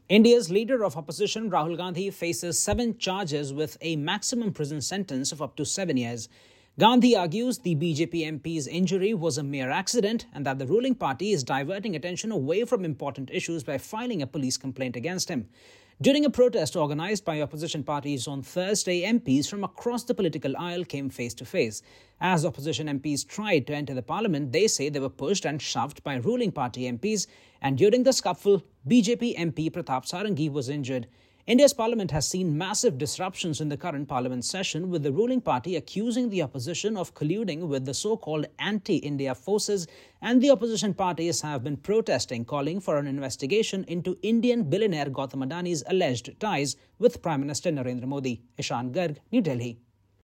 India's leader of opposition, Rahul Gandhi, faces 7 charges with a maximum prison sentence of up to 7 years. Gandhi argues the BJP MP's injury was a mere accident and that the ruling party is diverting attention away from important issues by filing a police complaint against him. During a protest organized by opposition parties on Thursday, MPs from across the political aisle came face to face. As opposition MPs tried to enter the parliament, they say they were pushed and shoved by ruling party MPs, and during the scuffle, BJP MP Pratap Sarangi was injured. India's parliament has seen massive disruptions in the current parliament session, with the ruling party accusing the opposition of colluding with the so-called anti-India forces, and the opposition parties have been protesting, calling for an investigation into Indian billionaire Gautam Adani's alleged ties with Prime Minister Narendra Modi. Ishan Garg, New Delhi.